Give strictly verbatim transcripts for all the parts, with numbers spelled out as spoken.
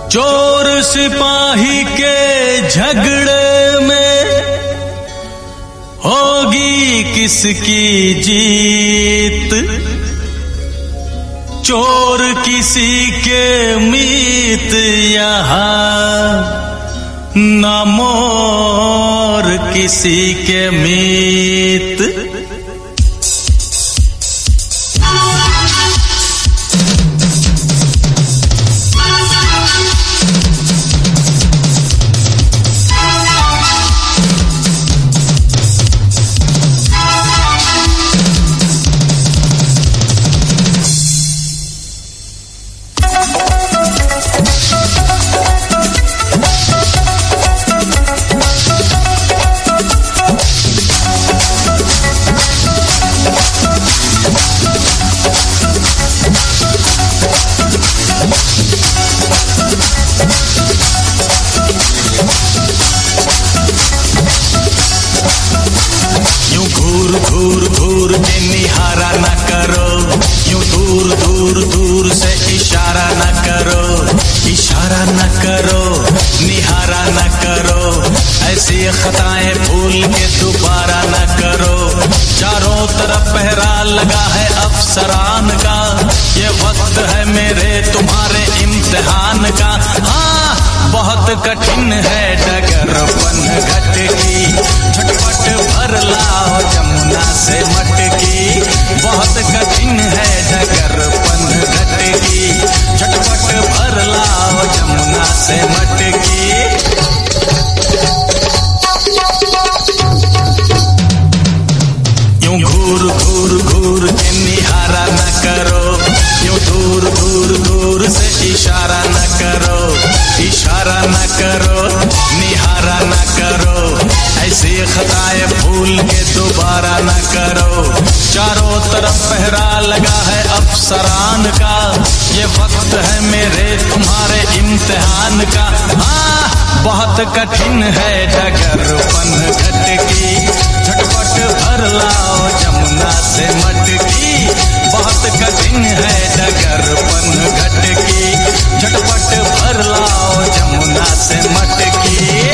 चोर सिपाही के झगड़े में होगी किसकी जीत। चोर किसी के मीत यहाँ न मोर किसी के मीत। दूर दूर के निहारा न करो, यूं दूर दूर दूर से इशारा न करो, इशारा न करो, निहारा न करो, ऐसी खताएं भूल के दोबारा न करो। चारों तरफ पहरा लगा है अफसरान का, ये वक्त है मेरे तुम्हारे इम्तिहान का। हाँ बहुत कठिन है डगर पन घट की, झटपट भर लाओ जमुना से मटकी। बहुत कठिन है डगर पन घट की, झटपट भर लाओ जमुना से मटकी। यूं घूर घूर घूर के निहारा न करो, यूं दूर दूर दूर से इशारा न करो, इशारा न करो, निहारा न करो, ऐसी खताएं भूल के दोबारा न करो। चारों तरफ पहरा लगा है अफसरान का, ये वक्त है मेरे तुम्हारे इम्तिहान का। हाँ बहुत कठिन है डगर पन घट की, झटपट भर लाओ जमुना से मटकी। बहुत कठिन है डगर पन घट की, झटपट भर लाओ जमुना से मटकी।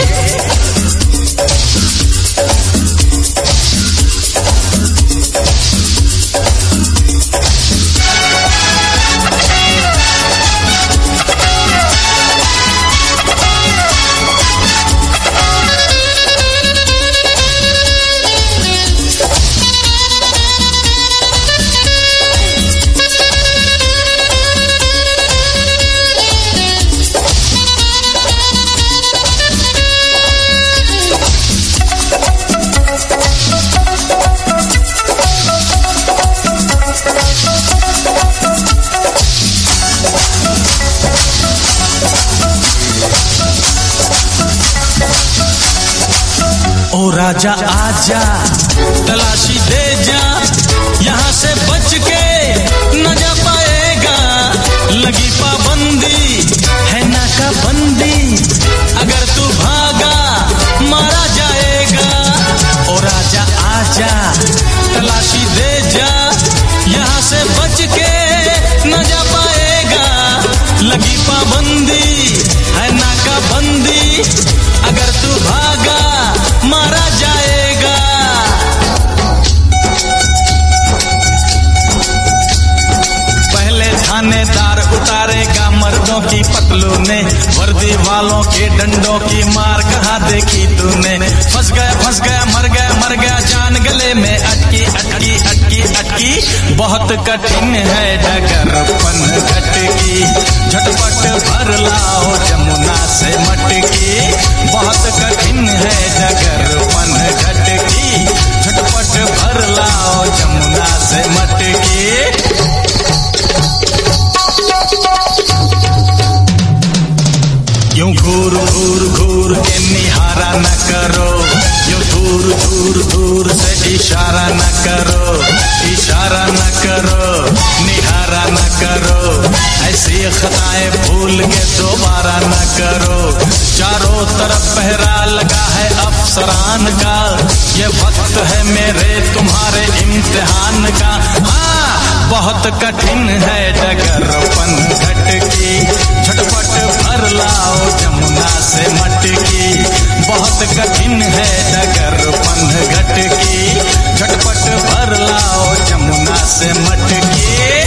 ओ राजा आजा तलाशी दे जा, यहाँ से बच के न जा पाएगा। लगी पाबंदी है नाका बंदी, अगर तू भागा मारा जाएगा। ओ राजा आजा तलाशी दे जा, यहाँ से बच के न जा पाएगा। लगी पाबंदी है नाका बंदी, अगर तू भागा मारा जाएगा। पहले थानेदार उतारेगा मर्दों की पतलूने, वर्दी वालों के डंडों की मार कहाँ देखी तूने। फंस गया फंस गया मर गया मर गया, जान गले में अटकी अटकी अटकी अटकी। बहुत कठिन है डगर पन घट की, झटपट भर लाओ जमुना से मटकी। बहुत कठिन है डगर पन घट की, झटपट भर लाओ जमुना से मटकी। यूं घूर घूर घूर के निहारा न करो, यूं दूर दूर दूर से इशारा न करो, इशारा न करो, निहारा न करो, ऐसी ये खताएं भूल के दोबारा न करो। चारों तरफ पहरा लगा है अफसरान का, ये वक्त है मेरे तुम्हारे इम्तिहान का। हाँ, बहुत कठिन है डगरपन घटकी, झटपट भर लाओ जमुना से मटकी। बहुत कठिन है डगरपन घटकी, झटपट भर लाओ जमुना से मटकी।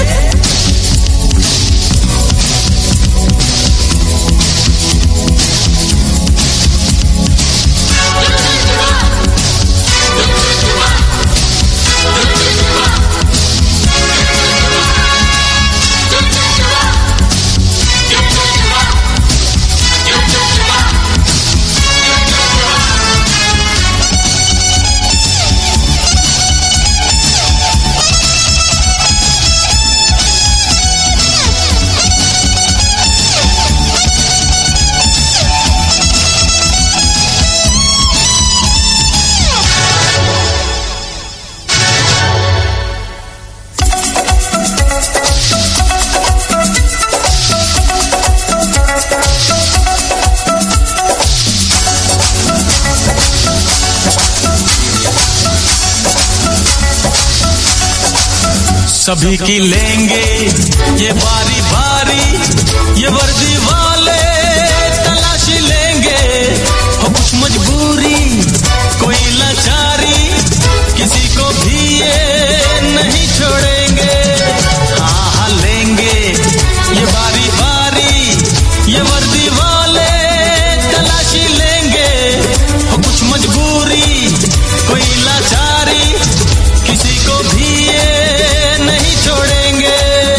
सभी की लेंगे ये बारी बारी, ये वर्दी वाले तलाशी लेंगे। हो कुछ मजबूरी कोई लाचारी, किसी को भी ये नहीं छोड़ेंगे। हाँ हाँ लेंगे ये बारी बारी, ये वर्दी वाले तलाशी लेंगे। हो कुछ मजबूरी कोई लाचारी, किसी को भी ये नहीं छोड़ेंगे।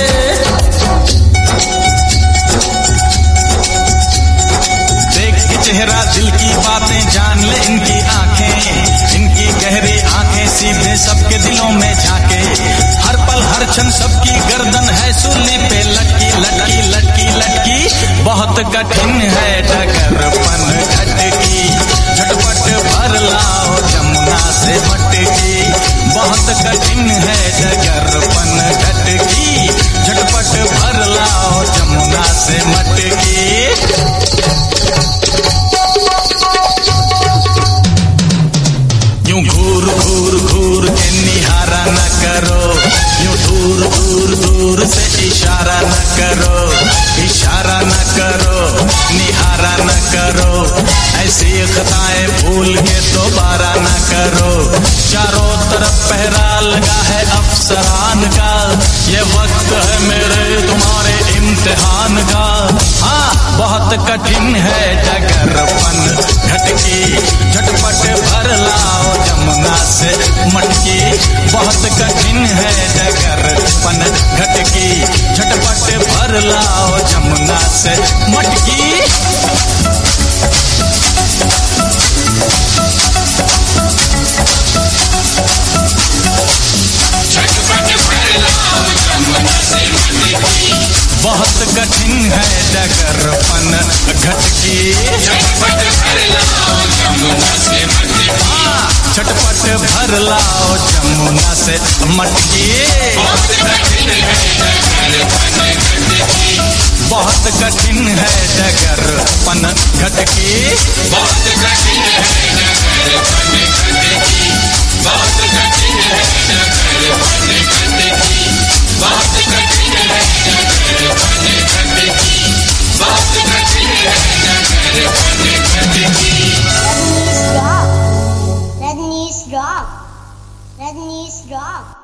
देख के चेहरा दिल की बातें जान ले इनकी आंखें, इनकी गहरी आंखें सीधे सबके दिलों में झांके। हर पल हर क्षण सबकी गर्दन है सूली पे लटकी लटकी लटकी लटकी। बहुत कठिन है डगरपन घटकी, झटपट भर लाओ जमुना से मटकी। बहुत कठिन है डगरपन घटकी, झटपट भर लाओ जमुना से मटकी। यूं घूर घूर घूर के निहारा न करो, यूं दूर दूर दूर से इशारा न करो। इशारा न करो, निहारा न करो, ऐसी खताएं भूल के दोबारा न करो। चारों तरफ पहरा लगा है अफसरान का, ये वक्त है मेरे तुम्हारे इम्तिहान का। हाँ, बहुत कठिन है डगरपन घटकी, झटपट भर लाओ जमुना से मटकी। बहुत कठिन है डगरपन घटकी, झटपट भर लाओ जमुना से मटकी। बहुत कठिन है डगरपन घटकी, झटपट भर लाओ जमुना से मटकी। हाँ, झटपट भर लाओ जमुना से मटकी। बहुत कठिन है डगरपन घटकी, बहुत कठिन है डगरपन घटकी। बहुत कठिन है डगरपन घटकी, बहुत कठिन है डगरपन घटकी। बहुत कठिन है डगरपन घटकी, बहुत कठिन है डगरपन घटकी। Rajneesh Rock. Rajneesh Rock.